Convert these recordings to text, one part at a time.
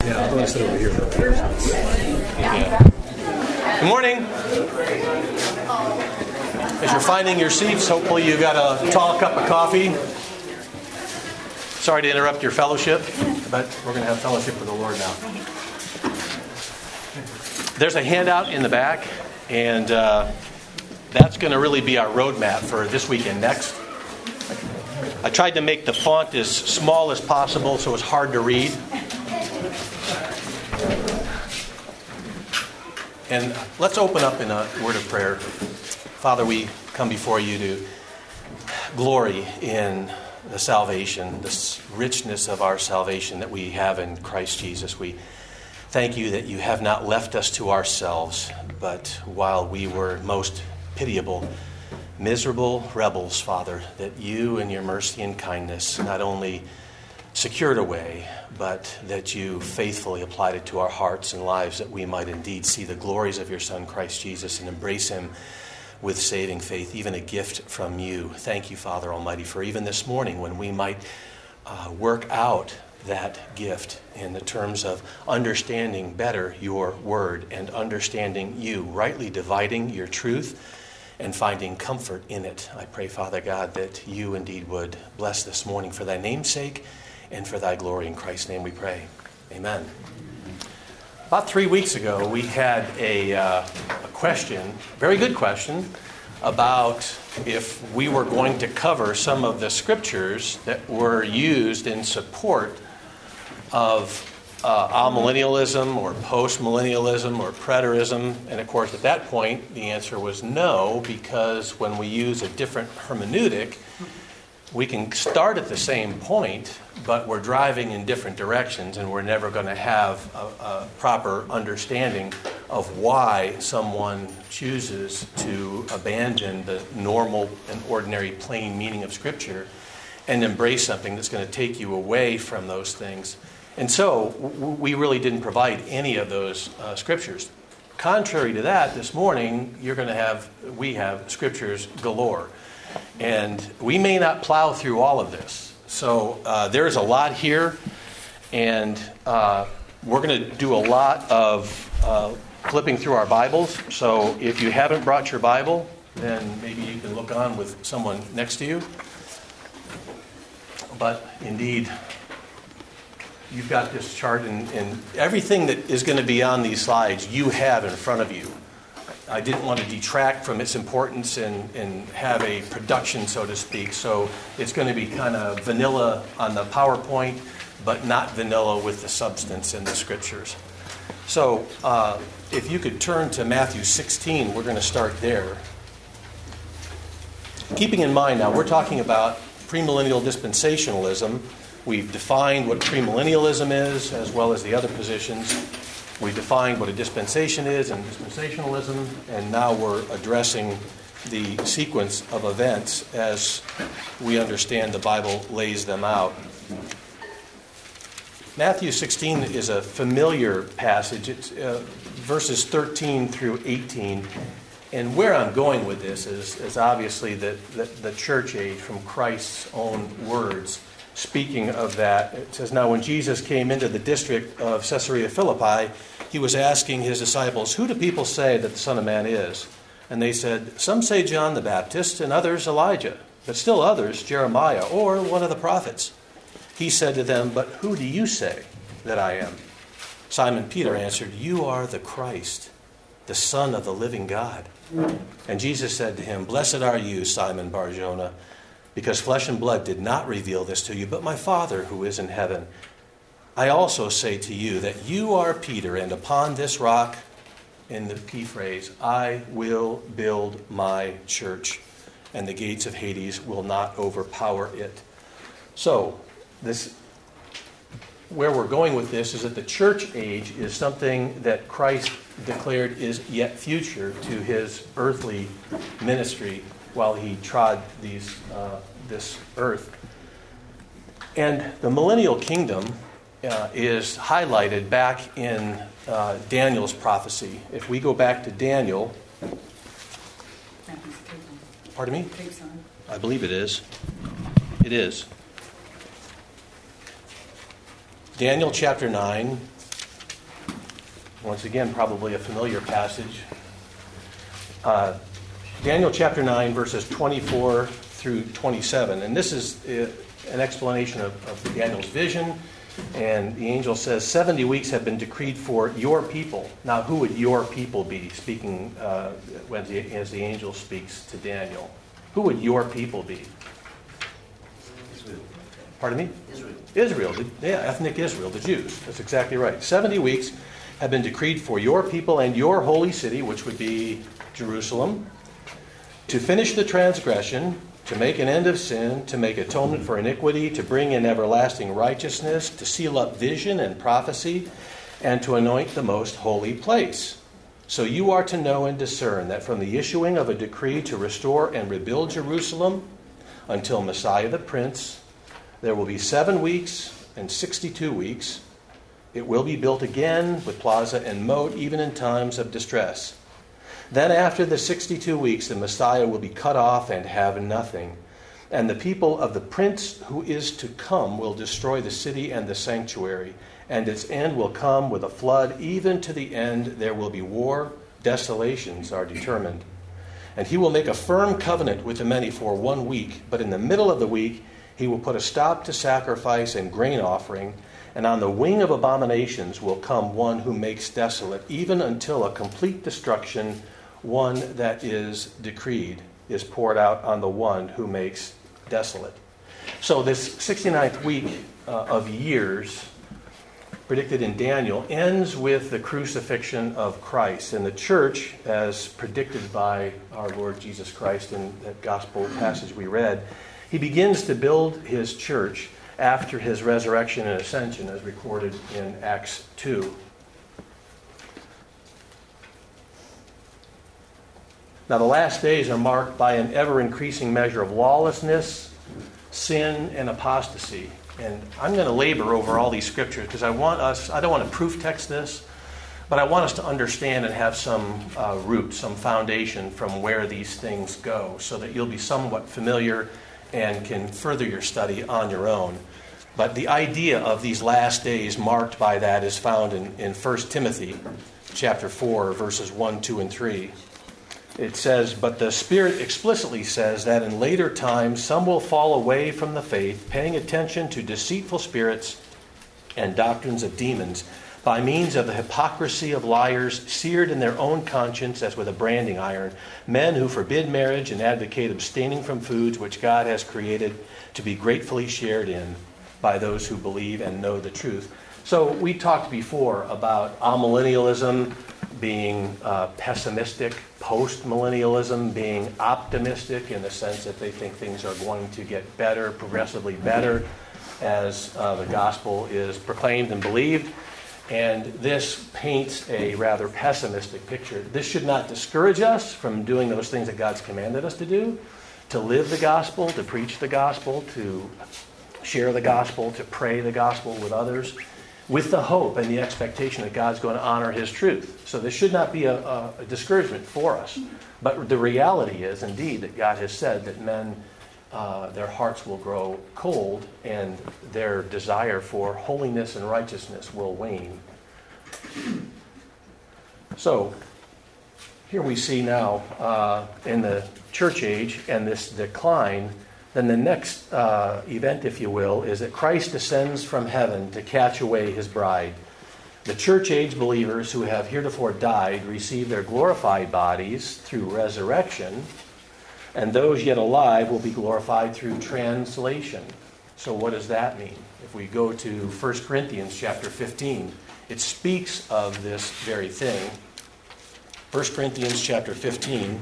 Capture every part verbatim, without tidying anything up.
Yeah, I'm going to sit over here. Yeah. Good morning. As you're finding your seats, hopefully you got a tall cup of coffee. Sorry to interrupt your fellowship, but we're going to have fellowship with the Lord now. There's a handout in the back, and uh, that's going to really be our roadmap for this week and next. I tried to make the font as small as possible so it's hard to read. And let's open up in a word of prayer. Father, we come before you to glory in the salvation, this richness of our salvation that we have in Christ Jesus. We thank you that you have not left us to ourselves, but while we were most pitiable, miserable rebels, Father, that you in your mercy and kindness not only secured a way, but that you faithfully applied it to our hearts and lives that we might indeed see the glories of your Son, Christ Jesus, and embrace him with saving faith, even a gift from you. Thank you, Father Almighty, for even this morning when we might uh, work out that gift in the terms of understanding better your word and understanding you, rightly dividing your truth and finding comfort in it. I pray, Father God, that you indeed would bless this morning for thy name's sake and for thy glory. In Christ's name we pray. Amen. About three weeks ago, we had a, uh, a question, very good question, about if we were going to cover some of the scriptures that were used in support of uh, amillennialism or post-millennialism or preterism. And of course, at that point, the answer was no, because when we use a different hermeneutic, we can start at the same point, but we're driving in different directions, and we're never going to have a, a proper understanding of why someone chooses to abandon the normal and ordinary plain meaning of Scripture and embrace something that's going to take you away from those things. And so w- we really didn't provide any of those uh, Scriptures. Contrary to that, this morning, you're going to have, we have Scriptures galore. And we may not plow through all of this. So uh, there is a lot here, and uh, we're going to do a lot of uh, flipping through our Bibles. So if you haven't brought your Bible, then maybe you can look on with someone next to you. But indeed, you've got this chart, and, and everything that is going to be on these slides you have in front of you. I didn't want to detract from its importance and, and have a production, so to speak. So it's going to be kind of vanilla on the PowerPoint, but not vanilla with the substance in the Scriptures. So uh, if you could turn to Matthew sixteen, we're going to start there. Keeping in mind now, we're talking about premillennial dispensationalism. We've defined what premillennialism is, as well as the other positions. We defined what a dispensation is and dispensationalism, and now we're addressing the sequence of events as we understand the Bible lays them out. Matthew sixteen is a familiar passage. It's uh, verses thirteen through eighteen. And where I'm going with this is, is obviously the, the, the church age from Christ's own words. Speaking of that, it says, "Now when Jesus came into the district of Caesarea Philippi, he was asking his disciples, 'Who do people say that the Son of Man is?' And they said, 'Some say John the Baptist, and others Elijah, but still others Jeremiah, or one of the prophets.' He said to them, 'But who do you say that I am?' Simon Peter answered, 'You are the Christ, the Son of the living God.' And Jesus said to him, 'Blessed are you, Simon Bar-Jonah, because flesh and blood did not reveal this to you, but my Father who is in heaven. I also say to you that you are Peter, and upon this rock,'" in the key phrase, "'I will build my church, and the gates of Hades will not overpower it.'" So, this, where we're going with this is that the church age is something that Christ declared is yet future to his earthly ministry while he trod these uh, this earth. And the millennial kingdom uh, is highlighted back in uh, Daniel's prophecy. If we go back to Daniel, pardon me? I believe it is. It is. Daniel chapter nine, Once again, probably a familiar passage. Uh, Daniel chapter nine, verses twenty-four through twenty-seven. And this is uh, an explanation of, of Daniel's vision. And the angel says, seventy weeks have been decreed for your people. Now, who would your people be? Speaking uh, when the, as the angel speaks to Daniel. Who would your people be? Israel. Pardon me? Israel. Israel. Yeah, ethnic Israel, the Jews. That's exactly right. seventy weeks have been decreed for your people and your holy city, which would be Jerusalem, to finish the transgression, to make an end of sin, to make atonement for iniquity, to bring in everlasting righteousness, to seal up vision and prophecy, and to anoint the most holy place. So you are to know and discern that from the issuing of a decree to restore and rebuild Jerusalem until Messiah the Prince, there will be seven weeks and sixty-two weeks. It will be built again with plaza and moat, even in times of distress. Then after the sixty-two weeks, the Messiah will be cut off and have nothing. And the people of the Prince who is to come will destroy the city and the sanctuary. And its end will come with a flood. Even to the end there will be war. Desolations are determined. And he will make a firm covenant with the many for one week. But in the middle of the week he will put a stop to sacrifice and grain offering. And on the wing of abominations will come one who makes desolate, even until a complete destruction, one that is decreed, is poured out on the one who makes desolate. So this sixty-ninth week uh, of years, predicted in Daniel, ends with the crucifixion of Christ. And the church, as predicted by our Lord Jesus Christ in that gospel passage we read, he begins to build his church after his resurrection and ascension, as recorded in Acts two. Now, the last days are marked by an ever-increasing measure of lawlessness, sin, and apostasy. And I'm going to labor over all these scriptures because I want us, I don't want to proof text this, but I want us to understand and have some uh, root, some foundation from where these things go, so that you'll be somewhat familiar and can further your study on your own. But the idea of these last days marked by that is found in, in First Timothy chapter four, verses one, two, and three. It says, but the Spirit explicitly says that in later times some will fall away from the faith, paying attention to deceitful spirits and doctrines of demons, by means of the hypocrisy of liars, seared in their own conscience as with a branding iron, men who forbid marriage and advocate abstaining from foods which God has created to be gratefully shared in by those who believe and know the truth. So we talked before about amillennialism being uh, pessimistic, post-millennialism being optimistic in the sense that they think things are going to get better, progressively better, as uh, the gospel is proclaimed and believed. And this paints a rather pessimistic picture. This should not discourage us from doing those things that God's commanded us to do, to live the gospel, to preach the gospel, to share the gospel, to pray the gospel with others, with the hope and the expectation that God's going to honor his truth. So this should not be a, a, a discouragement for us. But the reality is, indeed, that God has said that men, uh, their hearts will grow cold and their desire for holiness and righteousness will wane. So here we see now uh, in the church age and this decline, then the next uh, event, if you will, is that Christ descends from heaven to catch away his bride. The church-age believers who have heretofore died receive their glorified bodies through resurrection, and those yet alive will be glorified through translation. So what does that mean? If we go to First Corinthians chapter fifteen, it speaks of this very thing. First Corinthians chapter fifteen,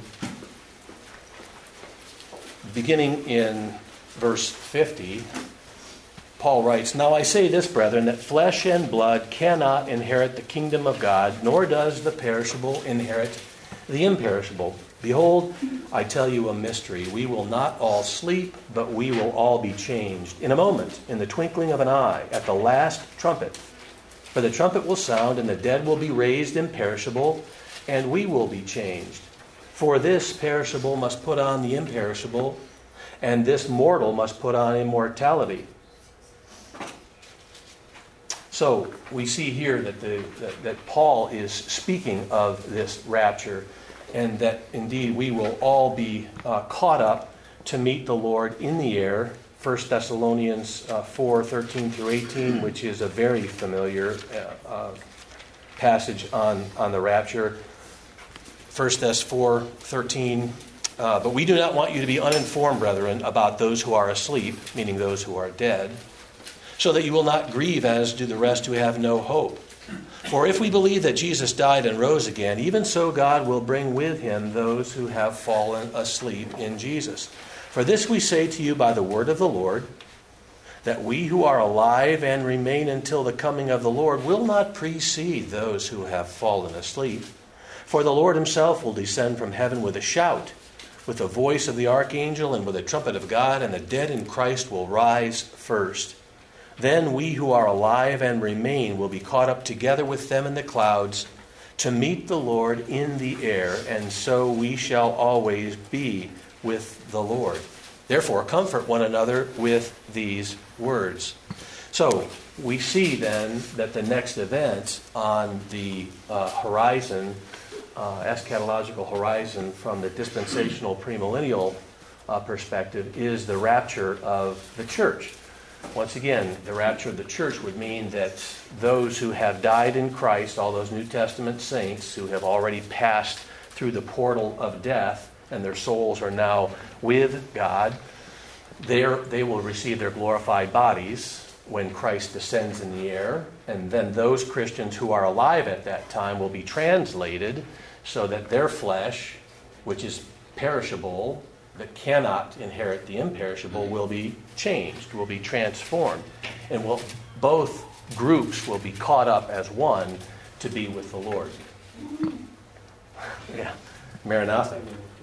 beginning in verse fifty, Paul writes, now I say this, brethren, that flesh and blood cannot inherit the kingdom of God, nor does the perishable inherit the imperishable. Behold, I tell you a mystery. We will not all sleep, but we will all be changed in a moment, in the twinkling of an eye, at the last trumpet. For the trumpet will sound, and the dead will be raised imperishable, and we will be changed. For this perishable must put on the imperishable, and this mortal must put on immortality. So we see here that, the, that, that Paul is speaking of this rapture, and that indeed we will all be uh, caught up to meet the Lord in the air. First Thessalonians uh, four, thirteen through eighteen, which is a very familiar uh, uh, passage on, on the rapture. First Thess four, thirteen, uh, but we do not want you to be uninformed, brethren, about those who are asleep, meaning those who are dead, so that you will not grieve as do the rest who have no hope. For if we believe that Jesus died and rose again, even so God will bring with him those who have fallen asleep in Jesus. For this we say to you by the word of the Lord, that we who are alive and remain until the coming of the Lord will not precede those who have fallen asleep. For the Lord himself will descend from heaven with a shout, with the voice of the archangel, and with the trumpet of God, and the dead in Christ will rise first. Then we who are alive and remain will be caught up together with them in the clouds to meet the Lord in the air, and so we shall always be with the Lord. Therefore, comfort one another with these words. So, we see then that the next event on the uh, horizon, uh, eschatological horizon from the dispensational premillennial uh, perspective, is the rapture of the church. Once again, the rapture of the church would mean that those who have died in Christ, all those New Testament saints who have already passed through the portal of death and their souls are now with God, they will receive their glorified bodies when Christ descends in the air. And then those Christians who are alive at that time will be translated so that their flesh, which is perishable, that cannot inherit the imperishable, will be changed, will be transformed. And will both groups will be caught up as one to be with the Lord. Yeah, Maranatha.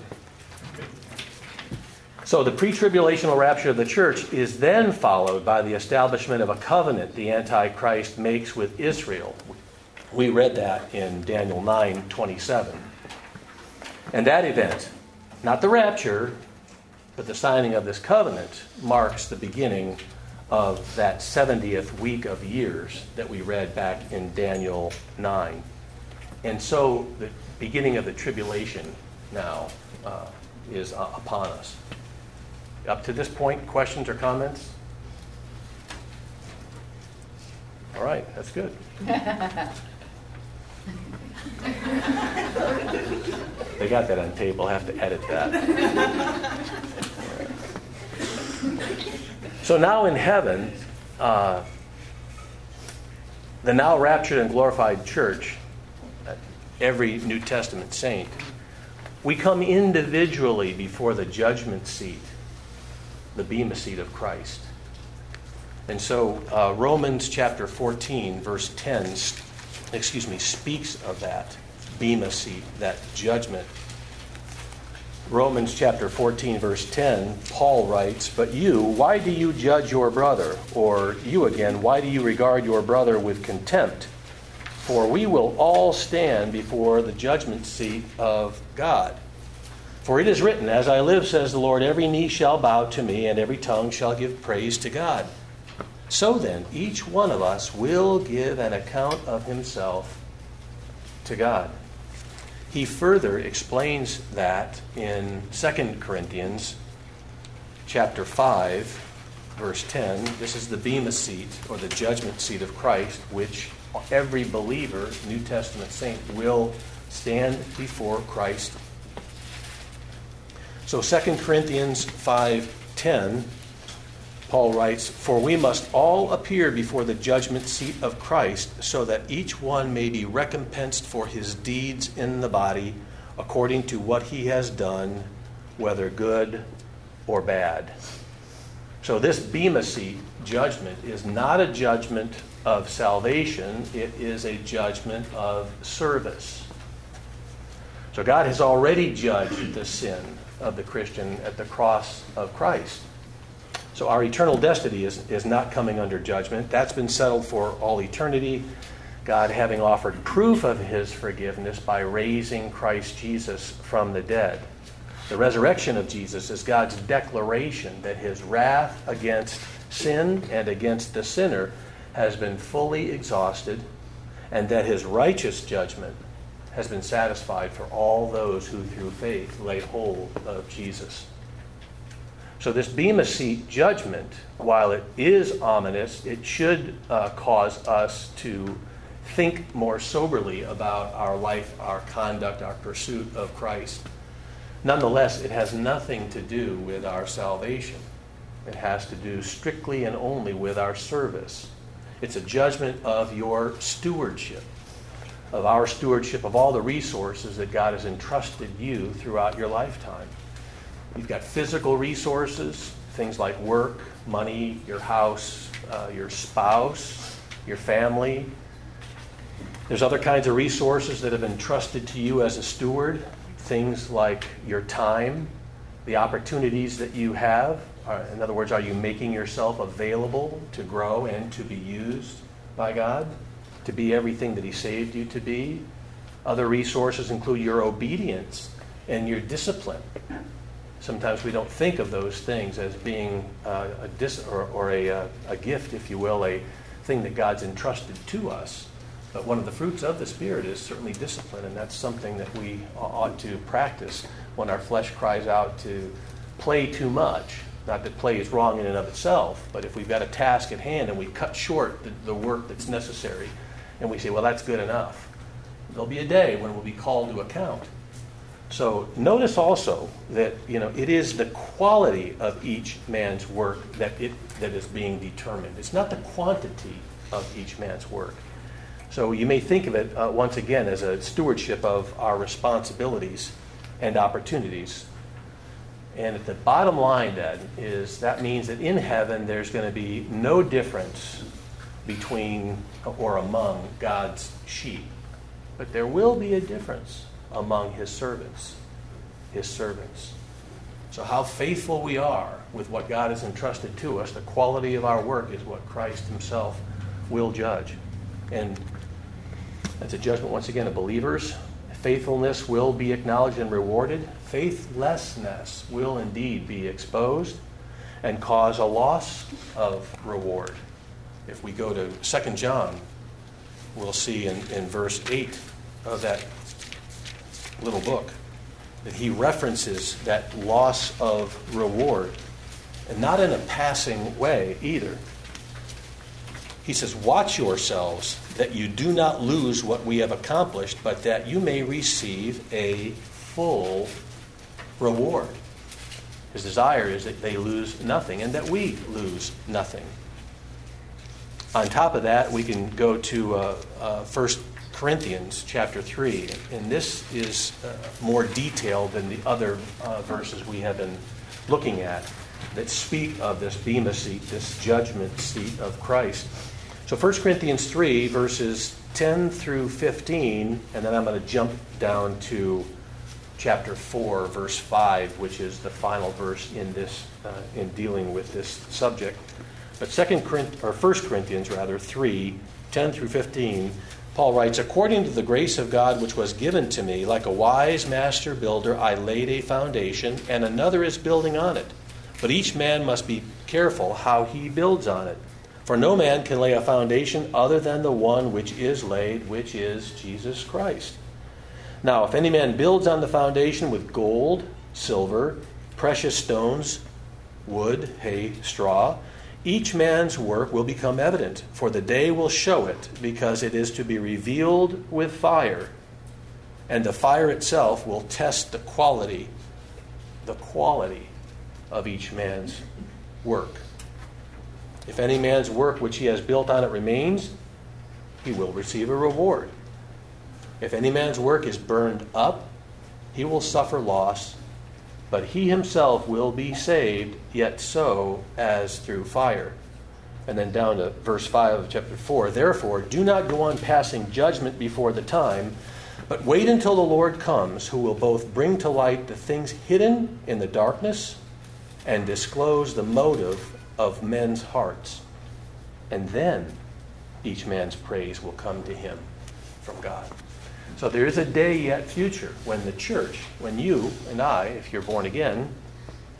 So the pre-tribulational rapture of the church is then followed by the establishment of a covenant the Antichrist makes with Israel. We read that in Daniel nine twenty-seven. And that event, not the rapture, but the signing of this covenant, marks the beginning of that seventieth week of years that we read back in Daniel nine. And so the beginning of the tribulation now uh, is uh, upon us. Up to this point, questions or comments? All right, that's good. They got that on tape. I'll have to edit that. So now in heaven, uh, the now raptured and glorified church, every New Testament saint, we come individually before the judgment seat, the bema seat of Christ. And so uh, Romans chapter fourteen, verse ten, excuse me, speaks of that bema seat, that judgment. Romans chapter fourteen, verse ten, Paul writes, "But you, why do you judge your brother? Or you again, why do you regard your brother with contempt? For we will all stand before the judgment seat of God. For it is written, as I live, says the Lord, every knee shall bow to me, and every tongue shall give praise to God. So then, each one of us will give an account of himself to God." He further explains that in Second Corinthians chapter five, verse ten. This is the bema seat, or the judgment seat of Christ, which every believer, New Testament saint, will stand before Christ. So Second Corinthians five ten, Paul writes, "For we must all appear before the judgment seat of Christ, so that each one may be recompensed for his deeds in the body, according to what he has done, whether good or bad." So this bema seat judgment is not a judgment of salvation, it is a judgment of service. So God has already judged the sin of the Christian at the cross of Christ. So our eternal destiny is, is not coming under judgment. That's been settled for all eternity. God having offered proof of his forgiveness by raising Christ Jesus from the dead. The resurrection of Jesus is God's declaration that his wrath against sin and against the sinner has been fully exhausted, and that his righteous judgment has been satisfied for all those who through faith lay hold of Jesus. So this Bema Seat judgment, while it is ominous, it should uh, cause us to think more soberly about our life, our conduct, our pursuit of Christ. Nonetheless, it has nothing to do with our salvation. It has to do strictly and only with our service. It's a judgment of your stewardship, of our stewardship of all the resources that God has entrusted you throughout your lifetime. You've got physical resources, things like work, money, your house, uh, your spouse, your family. There's other kinds of resources that have been entrusted to you as a steward, things like your time, the opportunities that you have. In other words, are you making yourself available to grow and to be used by God, to be everything that He saved you to be? Other resources include your obedience and your discipline. Sometimes we don't think of those things as being uh, a dis- or, or a, uh, a gift, if you will, a thing that God's entrusted to us. But one of the fruits of the Spirit is certainly discipline, and that's something that we ought to practice when our flesh cries out to play too much. Not that play is wrong in and of itself, but if we've got a task at hand and we cut short the, the work that's necessary, and we say, well, that's good enough, there'll be a day when we'll be called to account. So notice also that, you know, it is the quality of each man's work that it that is being determined. It's not the quantity of each man's work. So you may think of it uh, once again as a stewardship of our responsibilities and opportunities. And at the bottom line, then, is that means that in heaven there's going to be no difference between or among God's sheep. But there will be a difference among His servants. His servants. So how faithful we are with what God has entrusted to us, the quality of our work is what Christ Himself will judge. And that's a judgment, once again, of believers. Faithfulness will be acknowledged and rewarded. Faithlessness will indeed be exposed and cause a loss of reward. If we go to Second John, we'll see in, in verse eight of that little book that he references that loss of reward, and not in a passing way either. He says, "Watch yourselves that you do not lose what we have accomplished, but that you may receive a full reward." His desire is that they lose nothing and that we lose nothing. On top of that, we can go to uh, uh, First Corinthians chapter three, and this is uh, more detailed than the other uh, verses we have been looking at that speak of this Bema seat, this judgment seat of Christ. So First Corinthians three, verses ten through fifteen, and then I'm going to jump down to chapter four, verse five, which is the final verse in this uh, in dealing with this subject. But Second Corinthians, or First Corinthians rather, three, ten through fifteen, Paul writes, "According to the grace of God which was given to me, like a wise master builder, I laid a foundation, and another is building on it. But each man must be careful how he builds on it. For no man can lay a foundation other than the one which is laid, which is Jesus Christ. Now, if any man builds on the foundation with gold, silver, precious stones, wood, hay, straw, each man's work will become evident, for the day will show it, because it is to be revealed with fire. And the fire itself will test the quality, the quality of each man's work. If any man's work which he has built on it remains, he will receive a reward. If any man's work is burned up, he will suffer loss, but he himself will be saved, yet so as through fire." And then down to verse five of chapter four. "Therefore, do not go on passing judgment before the time, but wait until the Lord comes, who will both bring to light the things hidden in the darkness and disclose the motive of men's hearts. And then each man's praise will come to him from God." So there is a day yet future when the church, when you and I, if you're born again,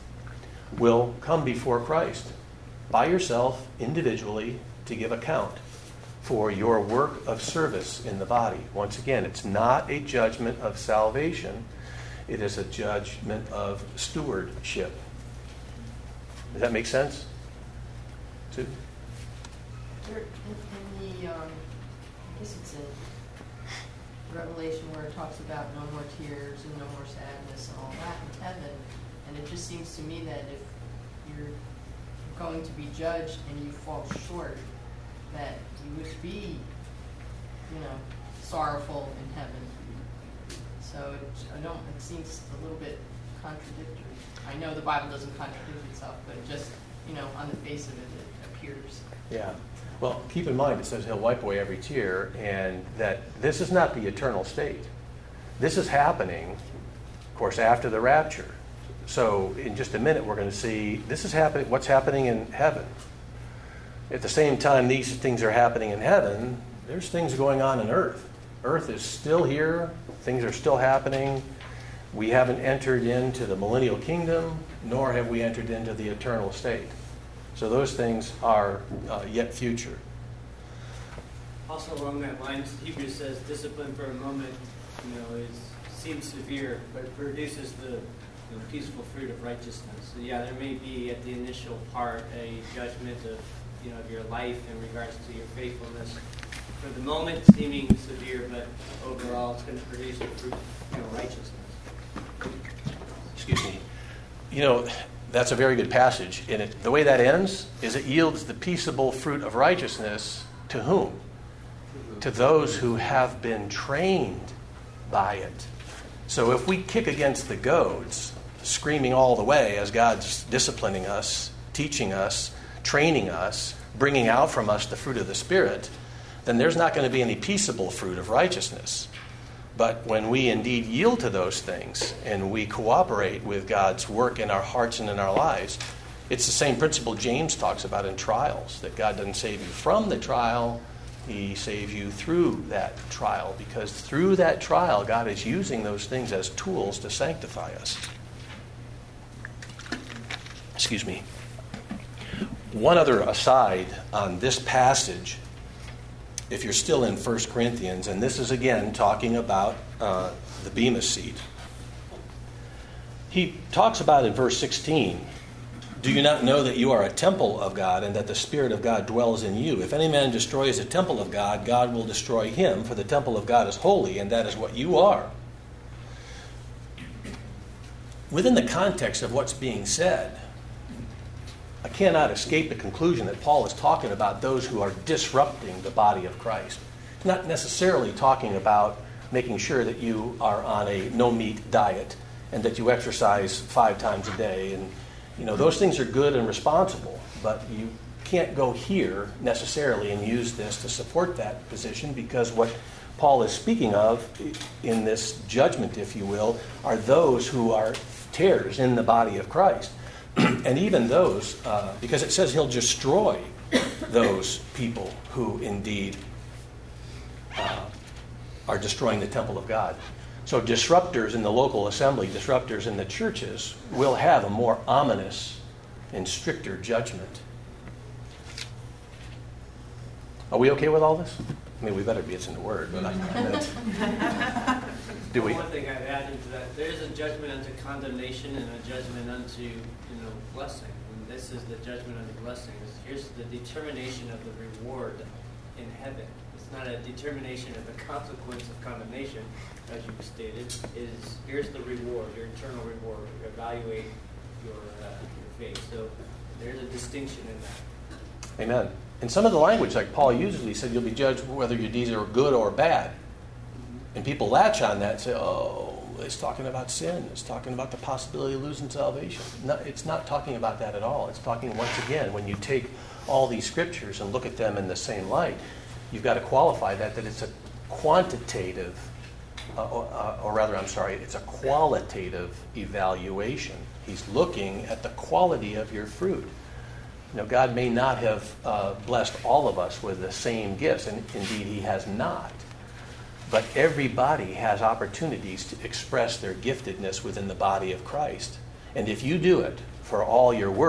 will come before Christ by yourself, individually, to give account for your work of service in the body. Once again, it's not a judgment of salvation. It is a judgment of stewardship. Does that make sense? Sue? There, in, in the, um, I guess it's in Revelation where it talks about no more tears and no more sadness and all that in heaven. And it just seems to me that if you're going to be judged and you fall short, that you would be, you know, sorrowful in heaven. So it, I don't. It seems a little bit contradictory. I know the Bible doesn't contradict itself, but just, you know, on the face of it, it appears. Yeah. Well, keep in mind, it says he'll wipe away every tear, and that this is not the eternal state. This is happening, of course, after the rapture. So in just a minute, we're going to see this is happening. What's happening in heaven? At the same time these things are happening in heaven, there's things going on in earth. Earth is still here. Things are still happening. We haven't entered into the millennial kingdom, nor have we entered into the eternal state. So those things are uh, yet future. Also along that line, Hebrews says, discipline for a moment, you know, is seems severe, but produces the, the peaceful fruit of righteousness. So yeah, there may be at the initial part a judgment of, you know, of your life in regards to your faithfulness. For the moment, seeming severe, but overall, it's going to produce the fruit, you know, righteousness. Excuse me. You know, that's a very good passage. And it, the way that ends is it yields the peaceable fruit of righteousness to whom? To those who have been trained by it. So if we kick against the goads, screaming all the way as God's disciplining us, teaching us, training us, bringing out from us the fruit of the Spirit, then there's not going to be any peaceable fruit of righteousness. But when we indeed yield to those things and we cooperate with God's work in our hearts and in our lives, it's the same principle James talks about in trials, that God doesn't save you from the trial, He saves you through that trial, because through that trial, God is using those things as tools to sanctify us. Excuse me. One other aside on this passage, if you're still in First Corinthians, and this is again talking about uh, the Bema seat. He talks about in verse sixteen, do you not know that you are a temple of God and that the Spirit of God dwells in you? If any man destroys the temple of God, God will destroy him, for the temple of God is holy, and that is what you are. Within the context of what's being said, I cannot escape the conclusion that Paul is talking about those who are disrupting the body of Christ. Not necessarily talking about making sure that you are on a no-meat diet and that you exercise five times a day. And, you know, those things are good and responsible, but you can't go here necessarily and use this to support that position, because what Paul is speaking of in this judgment, if you will, are those who are tares in the body of Christ. And even those, uh, because it says he'll destroy those people who indeed uh, are destroying the temple of God. So disruptors in the local assembly, disruptors in the churches, will have a more ominous and stricter judgment. Are we okay with all this? I mean, we better be. It's in the Word, but I, I meant, do we? One thing I'd add into that, there is a judgment unto condemnation and a judgment unto, you know, blessing. And this is the judgment unto blessing. Here's the determination of the reward in heaven. It's not a determination of the consequence of condemnation, as you stated. Is here's the reward, your eternal reward. Evaluate your uh, your faith. So there's a distinction in that. Amen. And some of the language, like Paul uses, he said, you'll be judged whether your deeds are good or bad. And people latch on that and say, oh, it's talking about sin. It's talking about the possibility of losing salvation. No, it's not talking about that at all. It's talking, once again, when you take all these scriptures and look at them in the same light, you've got to qualify that, that it's a quantitative, uh, or, or rather, I'm sorry, it's a qualitative evaluation. He's looking at the quality of your fruit. You know, God may not have uh, blessed all of us with the same gifts, and indeed He has not. But everybody has opportunities to express their giftedness within the body of Christ. And if you do it for all you're worth,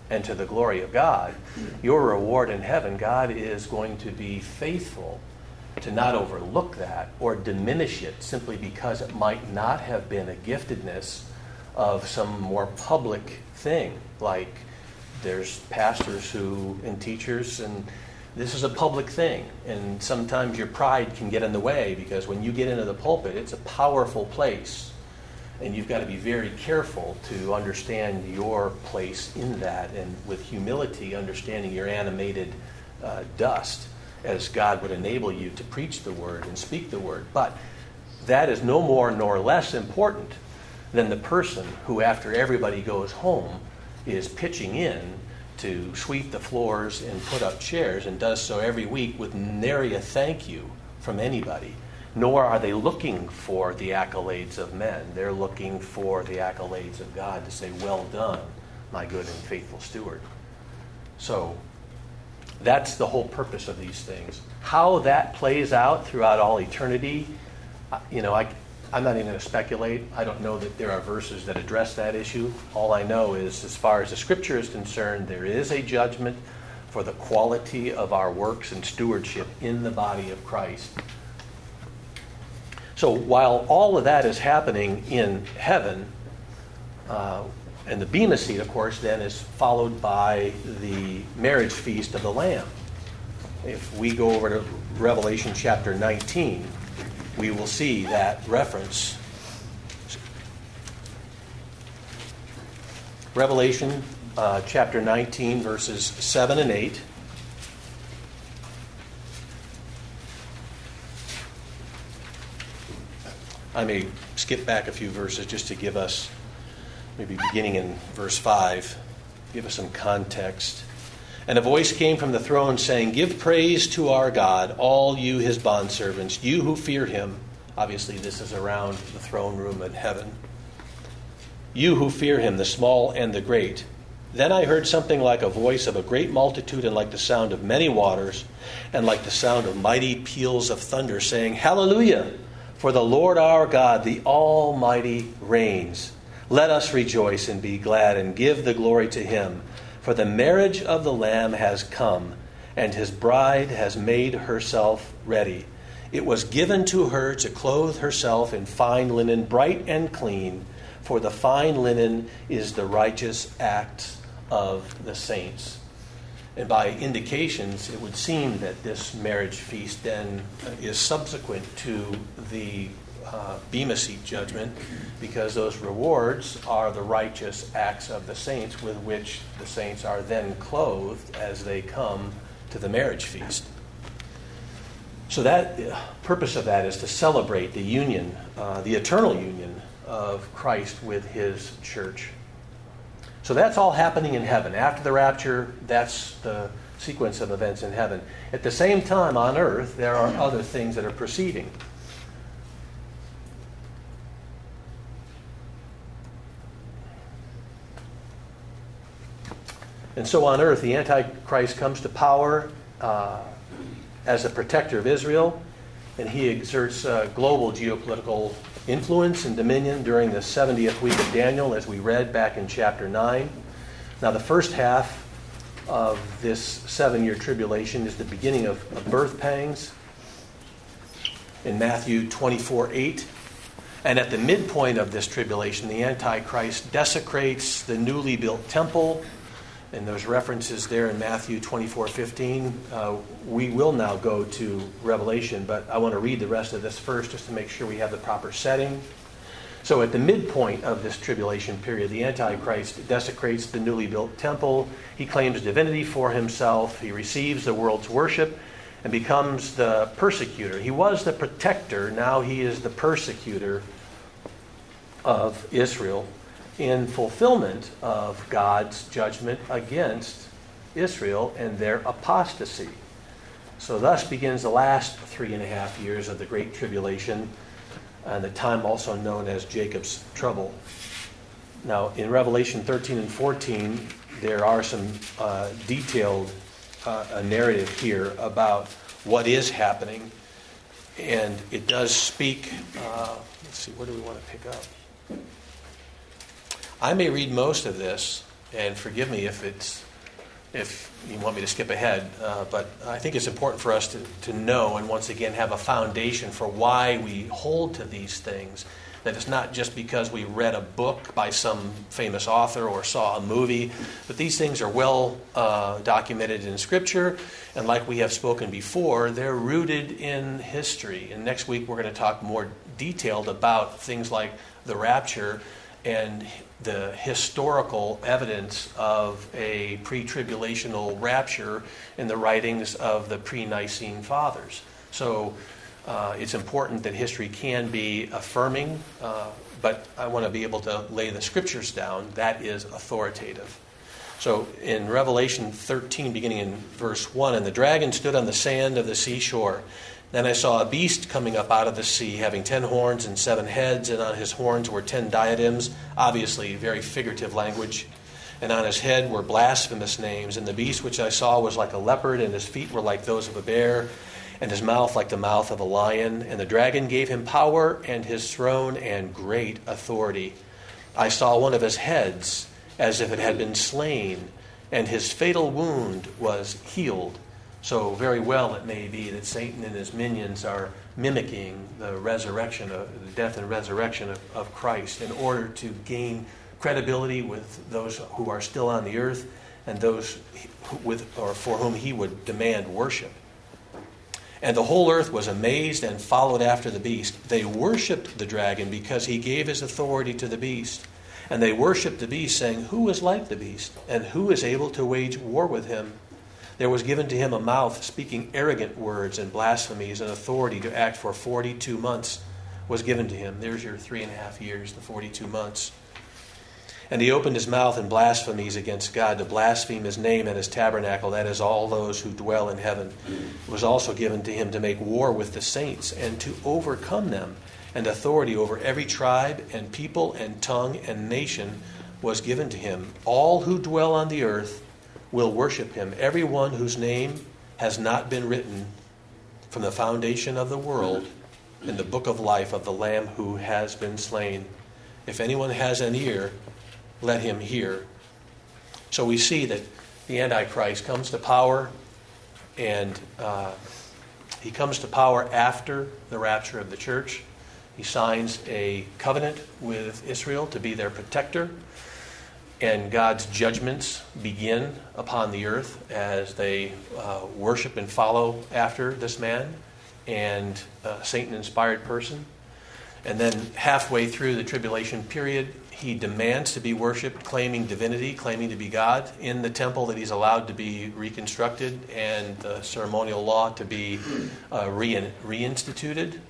and to the glory of God, your reward in heaven, God is going to be faithful to not overlook that or diminish it simply because it might not have been a giftedness of some more public thing. Like there's pastors who and teachers, and this is a public thing, and sometimes your pride can get in the way, because when you get into the pulpit, it's a powerful place, and you've got to be very careful to understand your place in that, and with humility understanding your animated uh, dust, as God would enable you to preach the word and speak the word. But that is no more nor less important than the person who, after everybody goes home, is pitching in to sweep the floors and put up chairs, and does so every week with nary a thank you from anybody. Nor are they looking for the accolades of men. They're looking for the accolades of God to say, well done, my good and faithful steward. So that's the whole purpose of these things. How that plays out throughout all eternity, you know, I, I'm not even going to speculate. I don't know that there are verses that address that issue. All I know is, as far as the Scripture is concerned, there is a judgment for the quality of our works and stewardship in the body of Christ. So while all of that is happening in heaven, uh, and the Bema Seat, of course, then is followed by the marriage feast of the Lamb. If we go over to Revelation chapter nineteen, we will see that reference. Revelation uh, chapter nineteen, verses seven and eight. I may skip back a few verses just to give us, maybe beginning in verse five, give us some context. And a voice came from the throne saying, "Give praise to our God, all you his bondservants, you who fear him." Obviously, this is around the throne room in heaven. "You who fear him, the small and the great." Then I heard something like a voice of a great multitude, and like the sound of many waters, and like the sound of mighty peals of thunder, saying, "Hallelujah! For the Lord our God, the Almighty, reigns. Let us rejoice and be glad and give the glory to him. For the marriage of the Lamb has come, and his bride has made herself ready. It was given to her to clothe herself in fine linen, bright and clean, for the fine linen is the righteous acts of the saints." And by indications, it would seem that this marriage feast then is subsequent to the uh, Bema Seat judgment, because those rewards are the righteous acts of the saints, with which the saints are then clothed as they come to the marriage feast. So that uh, purpose of that is to celebrate the union, uh, the eternal union of Christ with his church. So that's all happening in heaven. After the rapture, that's the sequence of events in heaven. At the same time, on earth, there are other things that are proceeding. And so on earth, the Antichrist comes to power uh, as a protector of Israel, and he exerts uh, global geopolitical influence and dominion during the seventieth week of Daniel, as we read back in chapter nine. Now, the first half of this seven-year tribulation is the beginning of, of birth pangs in Matthew twenty-four eight. And at the midpoint of this tribulation, the Antichrist desecrates the newly built temple. And there's references there in Matthew twenty-four fifteen. Uh, we will now go to Revelation, but I want to read the rest of this first just to make sure we have the proper setting. So at the midpoint of this tribulation period, the Antichrist desecrates the newly built temple. He claims divinity for himself. He receives the world's worship and becomes the persecutor. He was the protector. Now he is the persecutor of Israel, in fulfillment of God's judgment against Israel and their apostasy. So thus begins the last three and a half years of the Great Tribulation, and the time also known as Jacob's trouble. Now, in Revelation thirteen and fourteen, there are some uh, detailed uh, a narrative here about what is happening, and it does speak. Uh, let's see, where do we want to pick up? I may read most of this, And forgive me if it's if you want me to skip ahead, uh, but I think it's important for us to, to know and once again have a foundation for why we hold to these things. That it's not just because we read a book by some famous author or saw a movie, but these things are well uh, documented in Scripture, and like we have spoken before, they're rooted in history. And next week we're going to talk more detailed about things like the rapture and the historical evidence of a pre-tribulational rapture in the writings of the pre-Nicene fathers. So uh, it's important that history can be affirming, uh, but I want to be able to lay the Scriptures down. That is authoritative. So in Revelation thirteen, beginning in verse one, "And the dragon stood on the sand of the seashore. Then I saw a beast coming up out of the sea, having ten horns and seven heads, and on his horns were ten diadems," obviously very figurative language. "And on his head were blasphemous names. And the beast which I saw was like a leopard, and his feet were like those of a bear, and his mouth like the mouth of a lion. And the dragon gave him power and his throne and great authority. I saw one of his heads as if it had been slain, and his fatal wound was healed." So very well it may be that Satan and his minions are mimicking the resurrection, of, the death and resurrection of, of Christ in order to gain credibility with those who are still on the earth and those with or for whom he would demand worship. "And the whole earth was amazed and followed after the beast. They worshipped the dragon because he gave his authority to the beast. And they worshipped the beast, saying, 'Who is like the beast? And who is able to wage war with him?' There was given to him a mouth speaking arrogant words and blasphemies, and authority to act for forty-two months was given to him." There's your three and a half years, the forty-two months. "And he opened his mouth in blasphemies against God, to blaspheme his name and his tabernacle, that is, all those who dwell in heaven. It was also given to him to make war with the saints and to overcome them. And authority over every tribe and people and tongue and nation was given to him. All who dwell on the earth will worship him, everyone whose name has not been written from the foundation of the world in the book of life of the Lamb who has been slain. If anyone has an ear, let him hear." So we see that the Antichrist comes to power, and uh, he comes to power after the rapture of the church. He signs a covenant with Israel to be their protector. And God's judgments begin upon the earth as they uh, worship and follow after this man and uh, Satan-inspired person. And then halfway through the tribulation period, he demands to be worshipped, claiming divinity, claiming to be God in the temple that he's allowed to be reconstructed and the ceremonial law to be uh, re- reinstituted.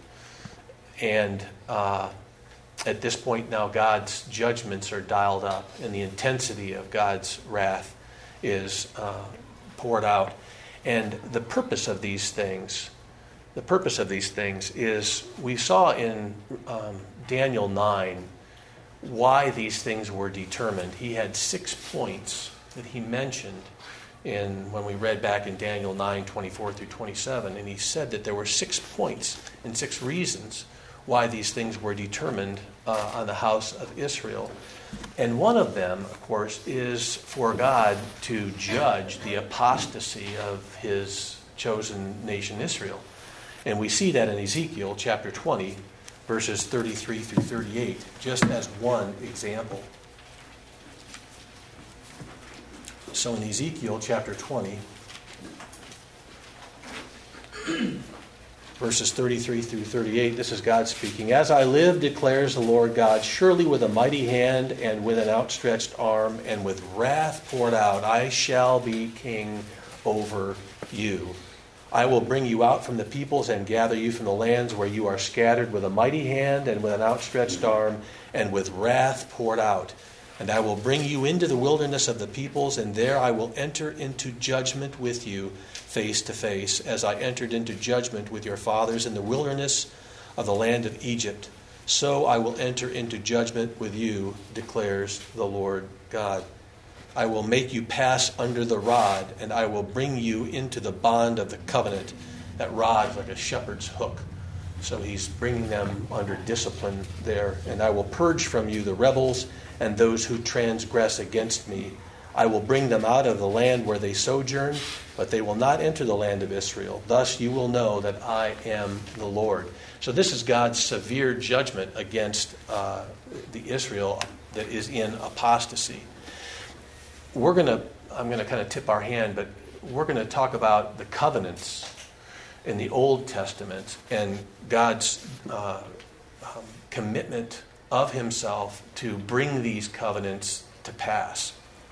And uh, at this point now, God's judgments are dialed up, and the intensity of God's wrath is uh, poured out. And the purpose of these things, the purpose of these things is, we saw in um, Daniel nine why these things were determined. He had six points that he mentioned in when we read back in Daniel nine, twenty-four through twenty-seven, and he said that there were six points and six reasons why these things were determined uh, on the house of Israel. And one of them, of course, is for God to judge the apostasy of his chosen nation Israel. And we see that in Ezekiel chapter twenty, verses thirty-three through thirty-eight, just as one example. So in Ezekiel chapter twenty, verses thirty-three through thirty-eight, this is God speaking. "As I live, declares the Lord God, surely with a mighty hand and with an outstretched arm and with wrath poured out, I shall be king over you. I will bring you out from the peoples and gather you from the lands where you are scattered with a mighty hand and with an outstretched arm and with wrath poured out. And I will bring you into the wilderness of the peoples, and there I will enter into judgment with you face to face, as I entered into judgment with your fathers in the wilderness of the land of Egypt. So I will enter into judgment with you, declares the Lord God. I will make you pass under the rod, and I will bring you into the bond of the covenant." That rod is like a shepherd's hook. So he's bringing them under discipline there. And I will purge from you the rebels and those who transgress against me. I will bring them out of the land where they sojourn, but they will not enter the land of Israel. Thus you will know that I am the Lord. So this is God's severe judgment against uh, the Israel that is in apostasy. We're going to, I'm going to kind of tip our hand, but we're going to talk about the covenants in the Old Testament and God's uh, um, commitment of himself to bring these covenants to pass.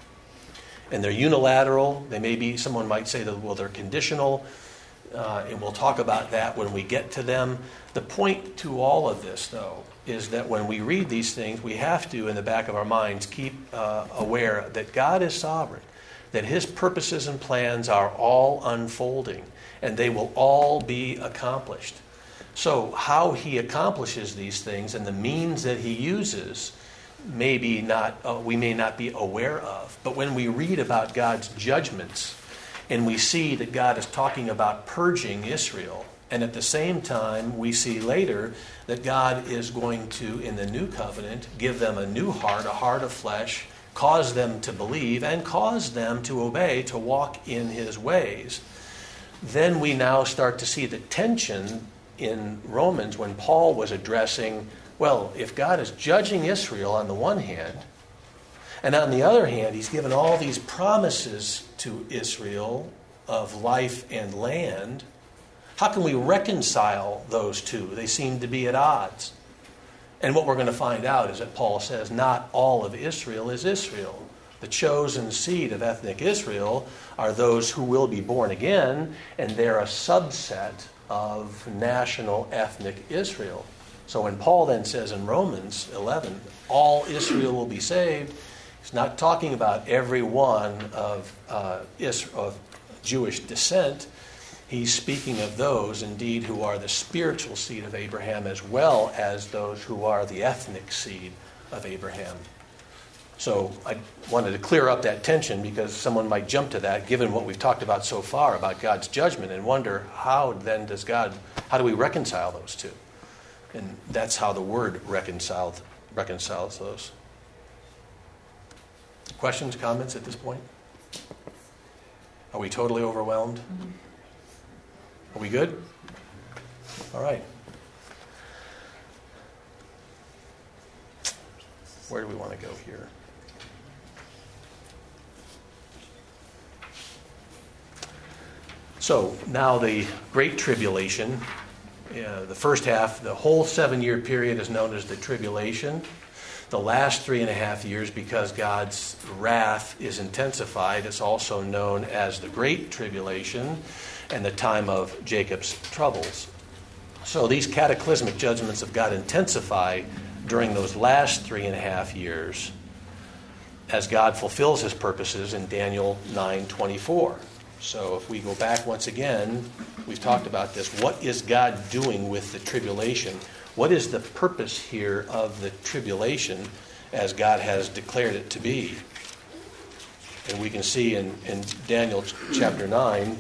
And they're unilateral. They may be, someone might say that, well, they're conditional. Uh, and we'll talk about that when we get to them. The point to all of this, though, is that when we read these things, we have to, in the back of our minds, keep uh, aware that God is sovereign, that his purposes and plans are all unfolding, and they will all be accomplished. So how he accomplishes these things and the means that he uses maybe not uh, we may not be aware of. But when we read about God's judgments and we see that God is talking about purging Israel, and at the same time we see later that God is going to, in the new covenant, give them a new heart, a heart of flesh, cause them to believe and cause them to obey, to walk in his ways, then we now start to see the tension in Romans when Paul was addressing, well, if God is judging Israel on the one hand, and on the other hand, he's given all these promises to Israel of life and land, how can we reconcile those two? They seem to be at odds. And what we're going to find out is that Paul says not all of Israel is Israel. The chosen seed of ethnic Israel are those who will be born again, and they're a subset of national ethnic Israel. So when Paul then says in Romans eleven, all Israel will be saved, he's not talking about every one of, uh, Israel, of Jewish descent. He's speaking of those, indeed, who are the spiritual seed of Abraham as well as those who are the ethnic seed of Abraham. So I wanted to clear up that tension because someone might jump to that given what we've talked about so far about God's judgment and wonder how then does God, how do we reconcile those two? And that's how the word reconciled, reconciles those. Questions, comments at this point? Are we totally overwhelmed? Are we good? All right. Where do we want to go here? So now the Great Tribulation, uh, the first half, the whole seven-year period is known as the tribulation. The last three and a half years, because God's wrath is intensified, it's also known as the Great Tribulation and the time of Jacob's troubles. So these cataclysmic judgments of God intensify during those last three and a half years as God fulfills his purposes in Daniel nine twenty-four. So if we go back once again, we've talked about this. What is God doing with the tribulation? What is the purpose here of the tribulation as God has declared it to be? And we can see in, in Daniel chapter nine,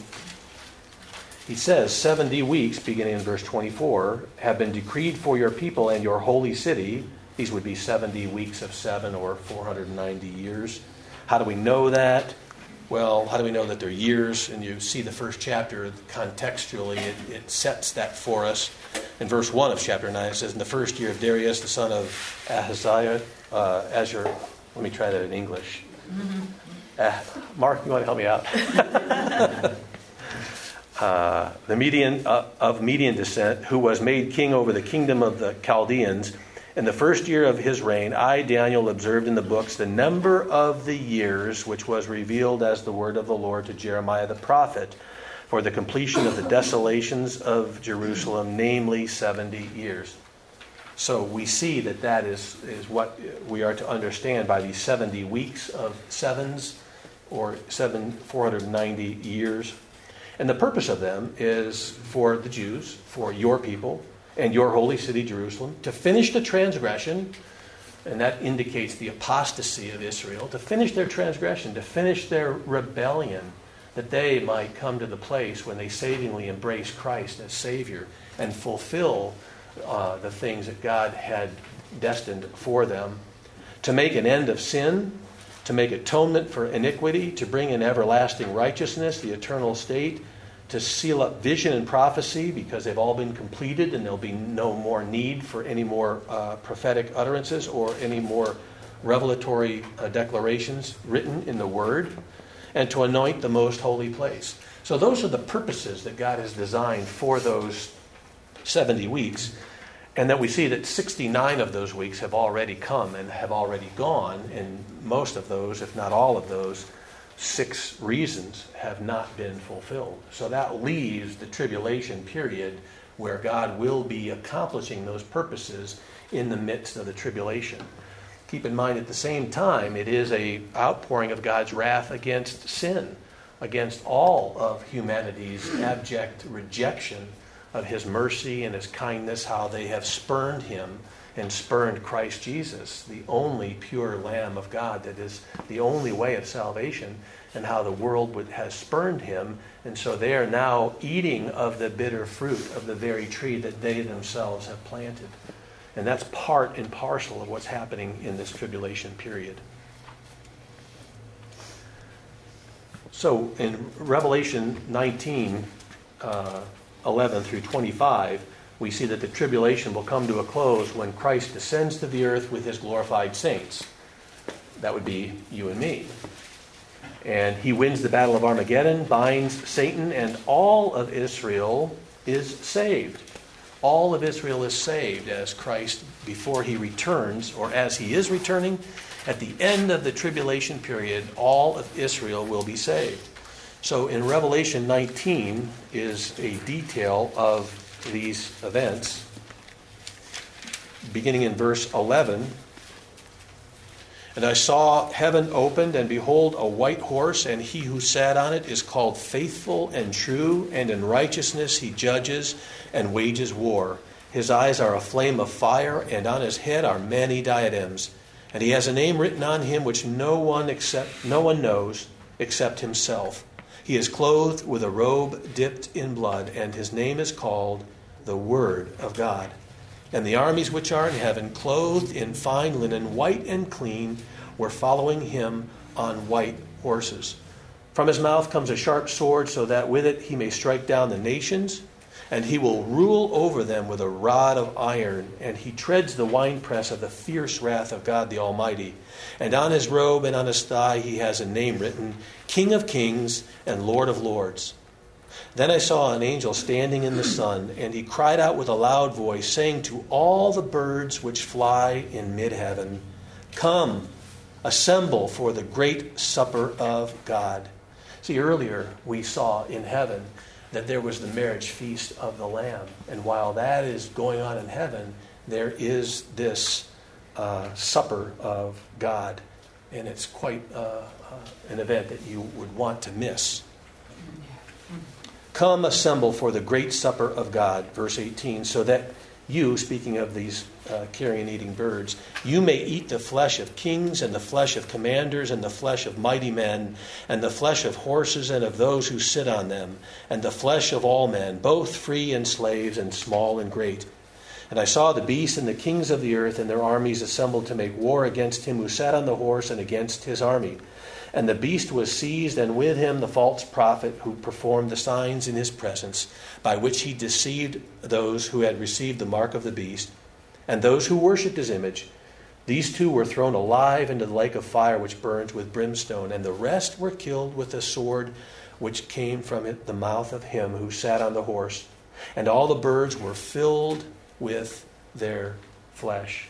he says, seventy weeks, beginning in verse twenty-four, have been decreed for your people and your holy city. These would be seventy weeks of seven or four hundred ninety years. How do we know that? Well, how do we know that they're years? And you see the first chapter, contextually, it, it sets that for us. In verse one of chapter nine, it says, in the first year of Darius, the son of Ahaziah, uh, Azure, let me try that in English. Mm-hmm. Uh, Mark, you want to help me out? uh, the Median, uh, of Median descent, who was made king over the kingdom of the Chaldeans, in the first year of his reign, I, Daniel, observed in the books the number of the years which was revealed as the word of the Lord to Jeremiah the prophet for the completion of the desolations of Jerusalem, namely seventy years. So we see that that is, is what we are to understand by these seventy weeks of sevens or seven, four hundred ninety years. And the purpose of them is for the Jews, for your people, and your holy city, Jerusalem, to finish the transgression, and that indicates the apostasy of Israel, to finish their transgression, to finish their rebellion, that they might come to the place when they savingly embrace Christ as Savior and fulfill uh, the things that God had destined for them, to make an end of sin, to make atonement for iniquity, to bring in everlasting righteousness, the eternal state, to seal up vision and prophecy because they've all been completed and there'll be no more need for any more uh, prophetic utterances or any more revelatory uh, declarations written in the Word, and to anoint the most holy place. So those are the purposes that God has designed for those seventy weeks, and that we see that sixty-nine of those weeks have already come and have already gone, and most of those, if not all of those, six reasons have not been fulfilled. So that leaves the tribulation period where God will be accomplishing those purposes in the midst of the tribulation. Keep in mind, at the same time, it is a outpouring of God's wrath against sin, against all of humanity's abject rejection of his mercy and his kindness, how they have spurned him and spurned Christ Jesus, the only pure Lamb of God that is the only way of salvation, and how the world would, has spurned him, and so they are now eating of the bitter fruit of the very tree that they themselves have planted. And that's part and parcel of what's happening in this tribulation period. So in Revelation nineteen, uh, eleven through twenty-five, we see that the tribulation will come to a close when Christ descends to the earth with his glorified saints. That would be you and me. And he wins the battle of Armageddon, binds Satan, and all of Israel is saved. All of Israel is saved as Christ, before he returns, or as he is returning, at the end of the tribulation period, all of Israel will be saved. So in Revelation nineteen is a detail of these events. Beginning in verse eleven, "And I saw heaven opened, and behold, a white horse, and he who sat on it is called Faithful and True, and in righteousness he judges and wages war. His eyes are a flame of fire, and on his head are many diadems. And he has a name written on him which no one except no one knows except himself. He is clothed with a robe dipped in blood, and his name is called the Word of God. And the armies which are in heaven, clothed in fine linen, white and clean, were following him on white horses. From his mouth comes a sharp sword, so that with it he may strike down the nations, and he will rule over them with a rod of iron, and he treads the winepress of the fierce wrath of God the Almighty. And on his robe and on his thigh he has a name written, King of Kings and Lord of Lords. Then I saw an angel standing in the sun, and he cried out with a loud voice, saying to all the birds which fly in mid-heaven, Come, assemble for the great supper of God." See, earlier we saw in heaven that there was the marriage feast of the Lamb. And while that is going on in heaven, there is this uh, supper of God. And it's quite uh, uh, an event that you would want to miss. "Come, assemble for the great supper of God," verse eighteen, "so that you," speaking of these uh, carrion-eating birds, "you may eat the flesh of kings and the flesh of commanders and the flesh of mighty men and the flesh of horses and of those who sit on them and the flesh of all men, both free and slaves and small and great. And I saw the beast and the kings of the earth and their armies assembled to make war against him who sat on the horse and against his army. And the beast was seized, and with him the false prophet who performed the signs in his presence, by which he deceived those who had received the mark of the beast, and those who worshipped his image. These two were thrown alive into the lake of fire which burns with brimstone, and the rest were killed with the sword which came from it, the mouth of him who sat on the horse. And all the birds were filled with their flesh."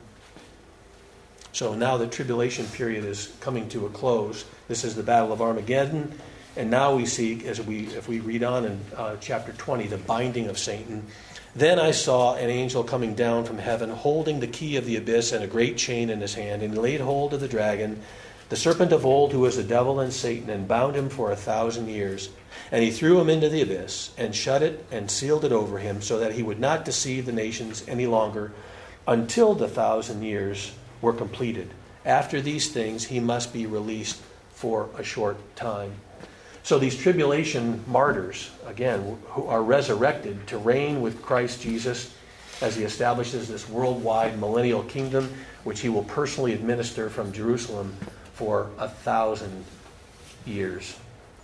So now the tribulation period is coming to a close. This is the battle of Armageddon. And now we see, as we if we read on in uh, chapter twenty, the binding of Satan. "Then I saw an angel coming down from heaven, holding the key of the abyss and a great chain in his hand. And he laid hold of the dragon, the serpent of old, who was the devil and Satan, and bound him for a thousand years. And he threw him into the abyss, and shut it, and sealed it over him, so that he would not deceive the nations any longer, until the thousand years were completed. After these things he must be released for a short time." So these tribulation martyrs, again, who are resurrected to reign with Christ Jesus as he establishes this worldwide millennial kingdom, which he will personally administer from Jerusalem for a thousand years.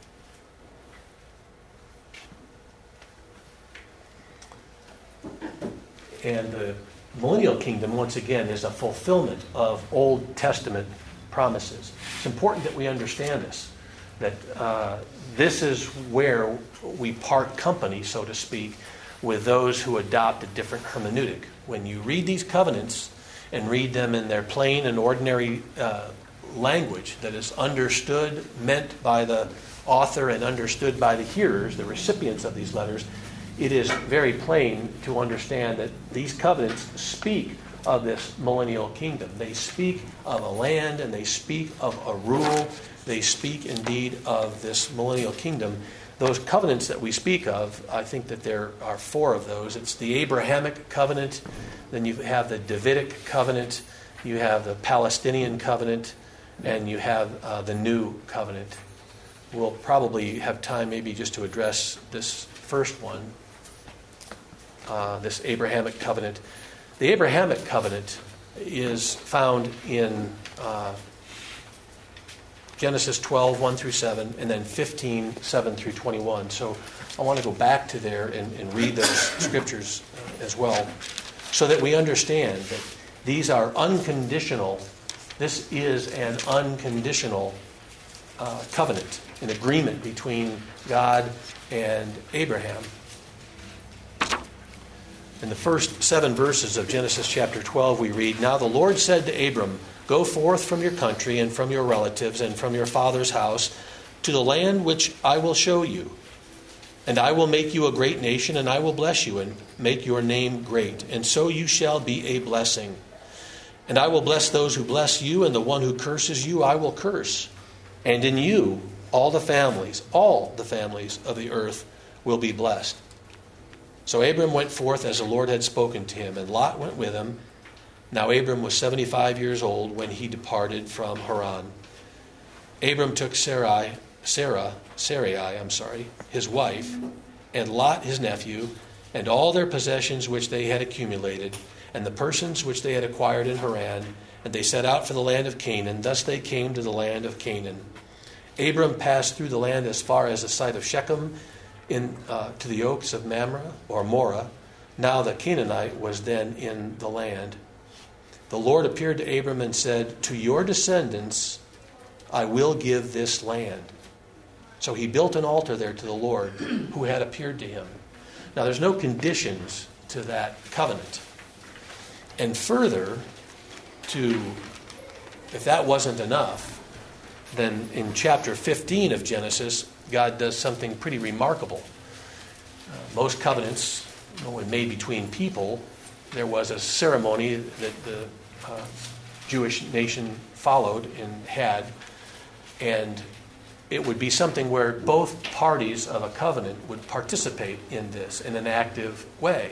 And the millennial kingdom, once again, is a fulfillment of Old Testament promises. It's important that we understand this, that uh, this is where we part company, so to speak, with those who adopt a different hermeneutic. When you read these covenants and read them in their plain and ordinary uh, language that is understood, meant by the author and understood by the hearers, the recipients of these letters, it is very plain to understand that these covenants speak of this millennial kingdom. They speak of a land and they speak of a rule. They speak indeed of this millennial kingdom. Those covenants that we speak of, I think that there are four of those. It's the Abrahamic covenant, then you have the Davidic covenant, you have the Palestinian covenant, and you have uh, the new covenant. We'll probably have time maybe just to address this first one, uh, this Abrahamic covenant. The Abrahamic covenant is found in uh, Genesis twelve, one through seven, and then fifteen, seven through twenty-one. So I want to go back to there and, and read those scriptures as well, so that we understand that these are unconditional. This is an unconditional uh, covenant, an agreement between God and Abraham. In the first seven verses of Genesis chapter twelve, we read, "Now the Lord said to Abram, go forth from your country and from your relatives and from your father's house to the land which I will show you. And I will make you a great nation, and I will bless you and make your name great. And so you shall be a blessing. And I will bless those who bless you, and the one who curses you I will curse. And in you all the families, all the families of the earth will be blessed." So Abram went forth as the Lord had spoken to him, and Lot went with him. Now Abram was seventy-five years old when he departed from Haran. Abram took Sarai, Sarah, Sarai, I'm sorry, his wife, and Lot his nephew, and all their possessions which they had accumulated, and the persons which they had acquired in Haran, and they set out for the land of Canaan. Thus they came to the land of Canaan. Abram passed through the land as far as the site of Shechem, in uh, to the oaks of Mamre or Morah. Now the Canaanite was then in the land. The Lord appeared to Abram and said, "To your descendants I will give this land." So he built an altar there to the Lord who had appeared to him. Now there's no conditions to that covenant. And further, to if that wasn't enough, then in chapter fifteen of Genesis, God does something pretty remarkable. Uh, most covenants, you know, when made between people, there was a ceremony that the uh, Jewish nation followed and had, and it would be something where both parties of a covenant would participate in this in an active way.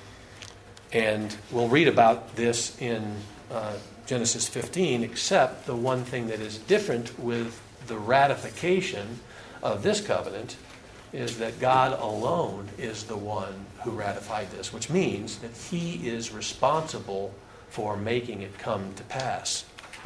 And we'll read about this in uh, Genesis fifteen, except the one thing that is different with the ratification of this covenant is that God alone is the one who ratified this, which means that he is responsible for making it come to pass.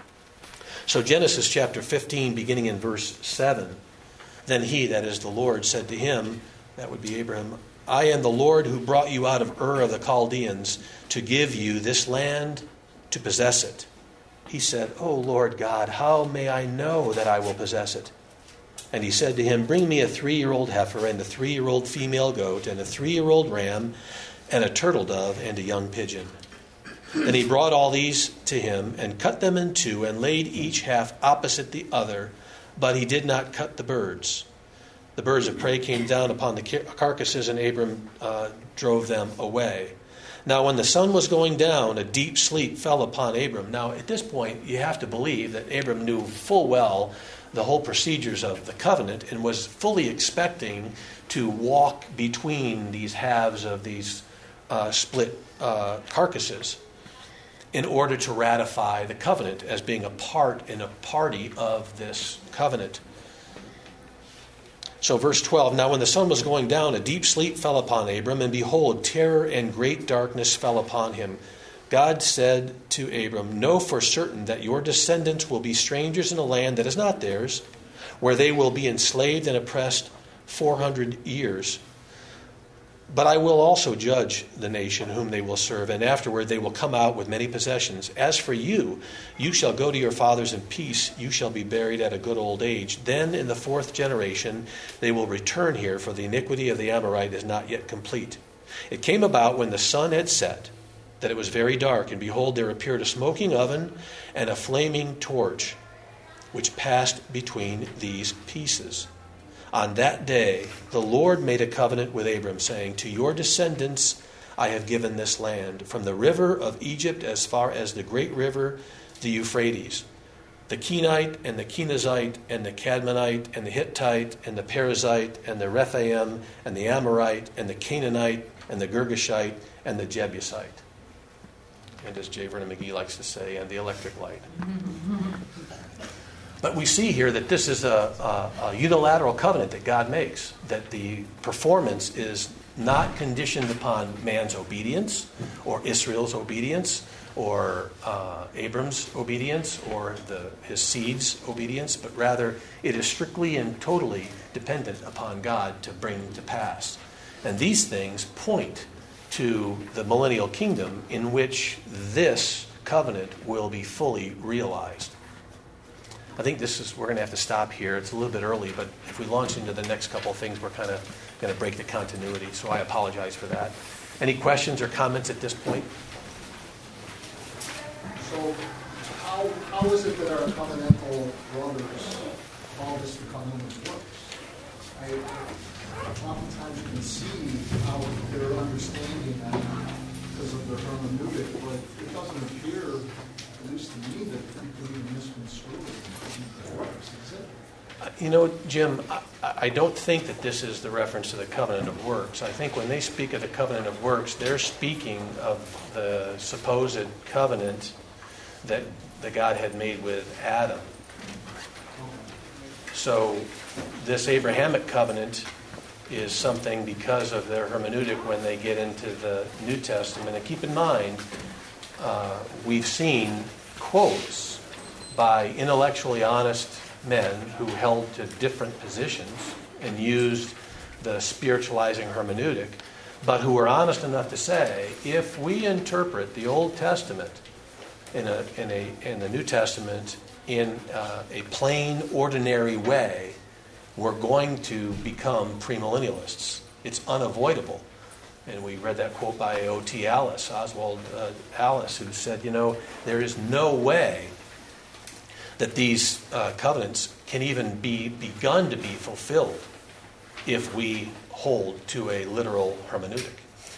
So Genesis chapter fifteen, beginning in verse seven, "Then he," that is the Lord, "said to him," that would be Abraham, "I am the Lord who brought you out of Ur of the Chaldeans to give you this land to possess it." He said, "O Lord God, how may I know that I will possess it?" And he said to him, "Bring me a three-year-old heifer and a three-year-old female goat and a three-year-old ram and a turtle dove and a young pigeon." Then he brought all these to him and cut them in two and laid each half opposite the other, but he did not cut the birds. The birds of prey came down upon the carcasses, and Abram uh, drove them away. Now when the sun was going down, a deep sleep fell upon Abram. Now at this point, you have to believe that Abram knew full well the whole procedures of the covenant and was fully expecting to walk between these halves of these uh, split uh, carcasses in order to ratify the covenant as being a part and a party of this covenant. So verse twelve, now when the sun was going down, a deep sleep fell upon Abram, and behold, terror and great darkness fell upon him. God said to Abram, know for certain that your descendants will be strangers in a land that is not theirs, where they will be enslaved and oppressed four hundred years. But I will also judge the nation whom they will serve, and afterward they will come out with many possessions. As for you, you shall go to your fathers in peace. You shall be buried at a good old age. Then in the fourth generation they will return here, for the iniquity of the Amorite is not yet complete. It came about when the sun had set, that it was very dark, and behold, there appeared a smoking oven and a flaming torch, which passed between these pieces. On that day, the Lord made a covenant with Abram, saying, to your descendants I have given this land, from the river of Egypt as far as the great river, the Euphrates, the Kenite and the Kenizzite and the Cadmonite and the Hittite and the Perizzite and the Rephaim and the Amorite and the Canaanite and the Girgashite and the Jebusite. And as J. Vernon McGee likes to say, and the electric light. But we see here that this is a, a, a unilateral covenant that God makes, that the performance is not conditioned upon man's obedience or Israel's obedience or uh, Abram's obedience or the, his seed's obedience, but rather it is strictly and totally dependent upon God to bring to pass. And these things point to the millennial kingdom in which this covenant will be fully realized. I think this is, we're going to have to stop here. It's a little bit early, but if we launch into the next couple of things, we're kind of going to break the continuity. So I apologize for that. Any questions or comments at this point? So how, how is it that our covenantal brothers call this the covenant of works? I, I oftentimes can see how they're understanding that because of the hermeneutic, but it doesn't appear, at least to me, that people even misconstrue it. You know, Jim, I, I don't think that this is the reference to the covenant of works. I think when they speak of the covenant of works, they're speaking of the supposed covenant that, that God had made with Adam. So this Abrahamic covenant is something because of their hermeneutic when they get into the New Testament. And keep in mind, uh, we've seen quotes by intellectually honest men who held to different positions and used the spiritualizing hermeneutic, but who were honest enough to say, if we interpret the Old Testament in a in a in the New Testament in uh, a plain, ordinary way, we're going to become premillennialists. It's unavoidable. And we read that quote by O T Alice, Oswald uh, Alice, who said, you know, there is no way that these uh, covenants can even be begun to be fulfilled if we hold to a literal hermeneutic.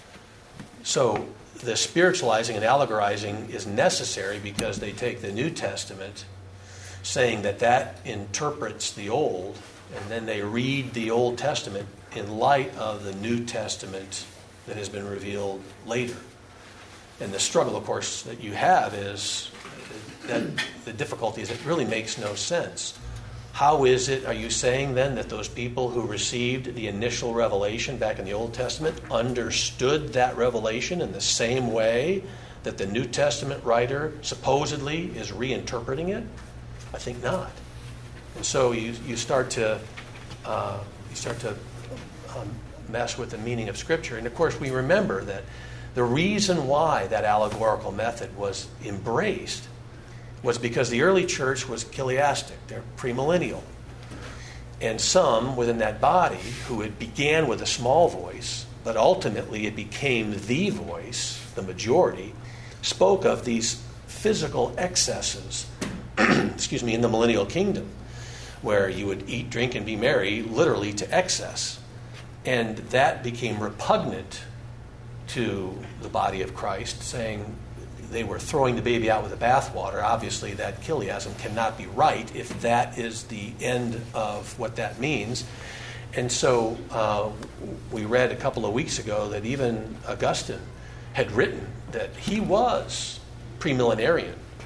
So the spiritualizing and allegorizing is necessary because they take the New Testament, saying that that interprets the Old, and then they read the Old Testament in light of the New Testament that has been revealed later. And the struggle, of course, that you have is that the difficulty is it really makes no sense. How is it, are you saying then that those people who received the initial revelation back in the Old Testament understood that revelation in the same way that the New Testament writer supposedly is reinterpreting it? I think not. And so you, you start to uh, you start to um, mess with the meaning of Scripture. And of course we remember that the reason why that allegorical method was embraced was because the early church was chiliastic. They're premillennial. And some within that body, who it began with a small voice, but ultimately it became the voice, the majority, spoke of these physical excesses, excuse me, in the millennial kingdom, where you would eat, drink, and be merry, literally to excess. And that became repugnant to the body of Christ, saying, they were throwing the baby out with the bathwater. Obviously, that chiliasm cannot be right if that is the end of what that means. And so uh, we read a couple of weeks ago that even Augustine had written that he was premillenarian,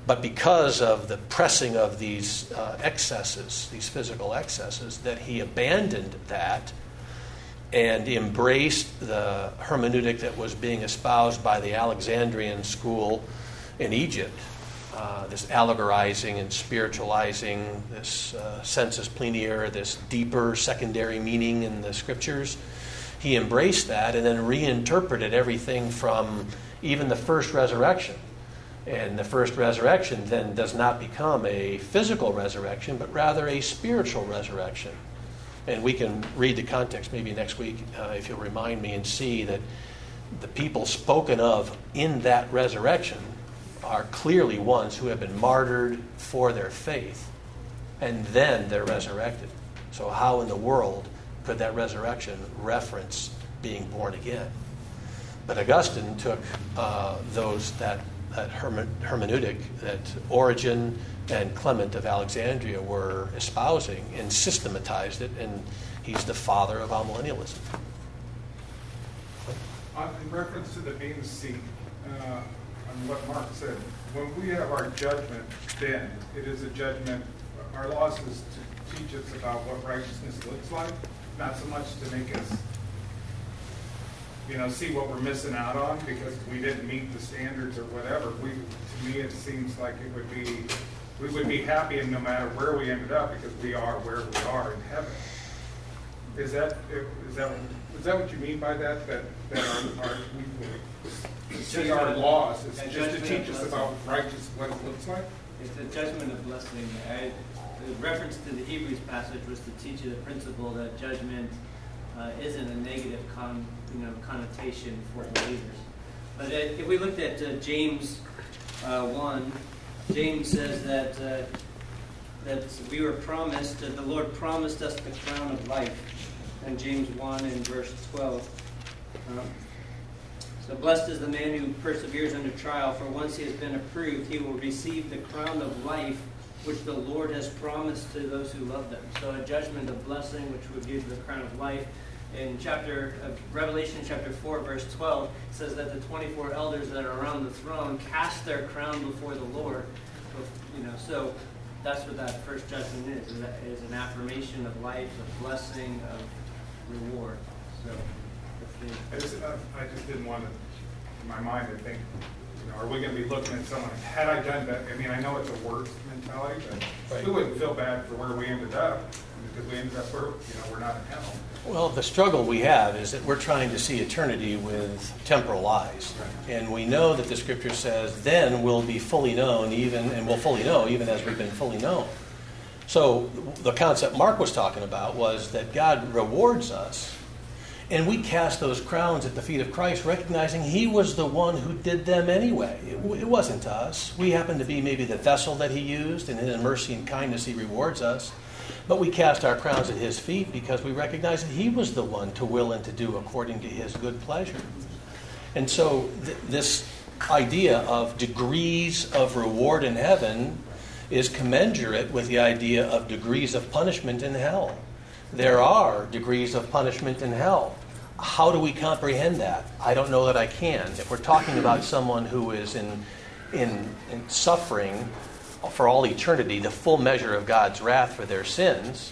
But because of the pressing of these uh, excesses, these physical excesses, that he abandoned that and embraced the hermeneutic that was being espoused by the Alexandrian school in Egypt, uh, this allegorizing and spiritualizing, this uh, sensus plenior, this deeper secondary meaning in the scriptures. He embraced that and then reinterpreted everything from even the first resurrection. And the first resurrection then does not become a physical resurrection, but rather a spiritual resurrection. And we can read the context maybe next week, uh, if you'll remind me, and see that the people spoken of in that resurrection are clearly ones who have been martyred for their faith, and then they're resurrected. So how in the world could that resurrection reference being born again? But Augustine took uh, those that that hermeneutic that Origen and Clement of Alexandria were espousing and systematized it, and he's the father of amillennialism. Uh, in reference to the Bema seat, uh, on what Mark said, when we have our judgment, then it is a judgment. Our laws is to teach us about what righteousness looks like, not so much to make us, you know, see what we're missing out on because we didn't meet the standards or whatever. We, to me, it seems like it would be, we would be happy no matter where we ended up because we are where we are in heaven. Is that is that is that what you mean by that? That that our, our we see our laws is just to teach us about righteous what it looks like? It's a judgment of blessing. I, the reference to the Hebrews passage was to teach you the principle that judgment uh, isn't a negative con, you know, connotation for believers. But it, if we looked at uh, James uh, one, James says that uh, that we were promised, uh, the Lord promised us the crown of life. In James one and verse twelve. Um, so blessed is the man who perseveres under trial, for once he has been approved, he will receive the crown of life which the Lord has promised to those who love them. So a judgment of blessing, which would give the crown of life. In chapter uh, Revelation chapter four, verse twelve, it says that the twenty-four elders that are around the throne cast their crown before the Lord. So, you know, so that's what that first judgment is. Is, that, is an affirmation of life, of blessing, of reward. So, I just, uh, I just didn't want to, in my mind, I think, you know, are we going to be looking at someone, had I done that, I mean, I know it's a works mentality, but Right. we wouldn't feel bad for where we ended up, because we ended up where, you know, we're not in hell. Well, the struggle we have is that we're trying to see eternity with temporal eyes. And we know that the Scripture says, then we'll be fully known, even, and we'll fully know even as we've been fully known. So the concept Mark was talking about was that God rewards us, and we cast those crowns at the feet of Christ, recognizing He was the one who did them anyway. It, it wasn't us. We happen to be maybe the vessel that He used, and in mercy and kindness He rewards us. But we cast our crowns at His feet because we recognize that He was the one to will and to do according to His good pleasure. And so th- this idea of degrees of reward in heaven is commensurate with the idea of degrees of punishment in hell. There are degrees of punishment in hell. How do we comprehend that? I don't know that I can. If we're talking about someone who is in, in, in suffering for all eternity, the full measure of God's wrath for their sins,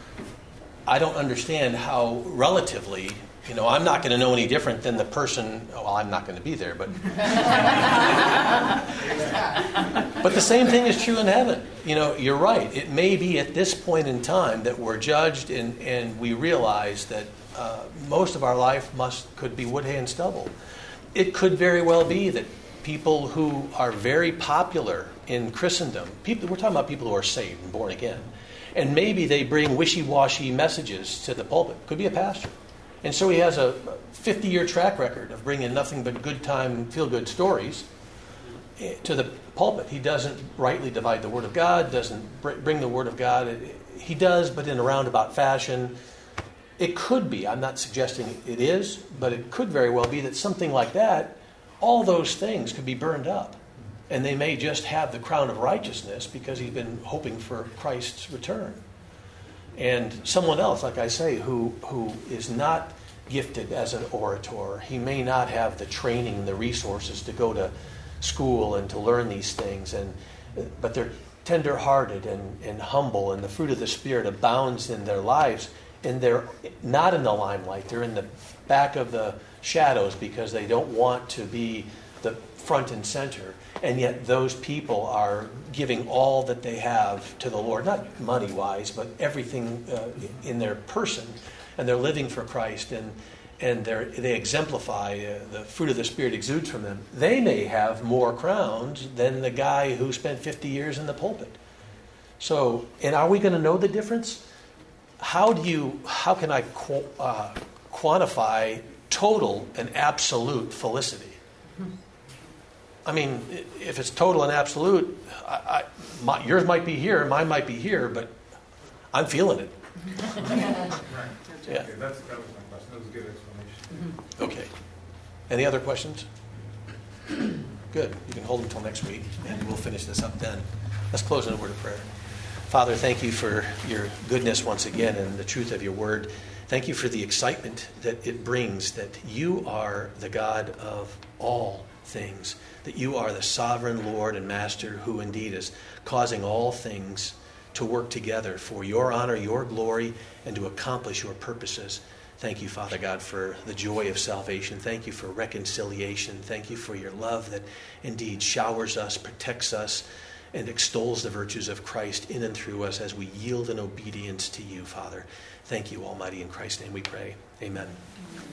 I don't understand how relatively, you know, I'm not going to know any different than the person, well, I'm not going to be there, but but the same thing is true in heaven. You know, you're right. It may be at this point in time that we're judged and, and we realize that uh, most of our life must could be wood, hay, and stubble. It could very well be that people who are very popular in Christendom, people, we're talking about people who are saved and born again, and maybe they bring wishy-washy messages to the pulpit. Could be a pastor. And so he has a fifty-year track record of bringing nothing but good time, feel-good stories to the pulpit. He doesn't rightly divide the Word of God, doesn't bring the Word of God. He does, but in a roundabout fashion. It could be, I'm not suggesting it is, but it could very well be that something like that, all those things could be burned up. And they may just have the crown of righteousness because he's been hoping for Christ's return. And someone else, like I say, who who is not gifted as an orator, he may not have the training, the resources to go to school and to learn these things. And but they're tender-hearted and, and humble, and the fruit of the Spirit abounds in their lives, and they're not in the limelight. They're in the back of the shadows because they don't want to be the front and center. And yet those people are giving all that they have to the Lord, not money-wise, but everything uh, in their person. And they're living for Christ, and and they they exemplify, uh, the fruit of the Spirit exudes from them. They may have more crowns than the guy who spent fifty years in the pulpit. So, and are we going to know the difference? How do you, how can I qu- uh, quantify total and absolute felicity? I mean, if it's total and absolute, I, I, my, yours might be here, mine might be here, but I'm feeling it. Right. Yeah. Okay, that's, that was my question. That was a good explanation. Okay. Any other questions? Good. You can hold them until next week, and we'll finish this up then. Let's close in a word of prayer. Father, thank you for your goodness once again and the truth of your word. Thank you for the excitement that it brings, that you are the God of all things, that you are the sovereign Lord and Master who indeed is causing all things to work together for your honor, your glory, and to accomplish your purposes. Thank you, Father God, for the joy of salvation. Thank you for reconciliation. Thank you for your love that indeed showers us, protects us, and extols the virtues of Christ in and through us as we yield in obedience to you, Father. Thank you, Almighty. In Christ's name we pray. Amen.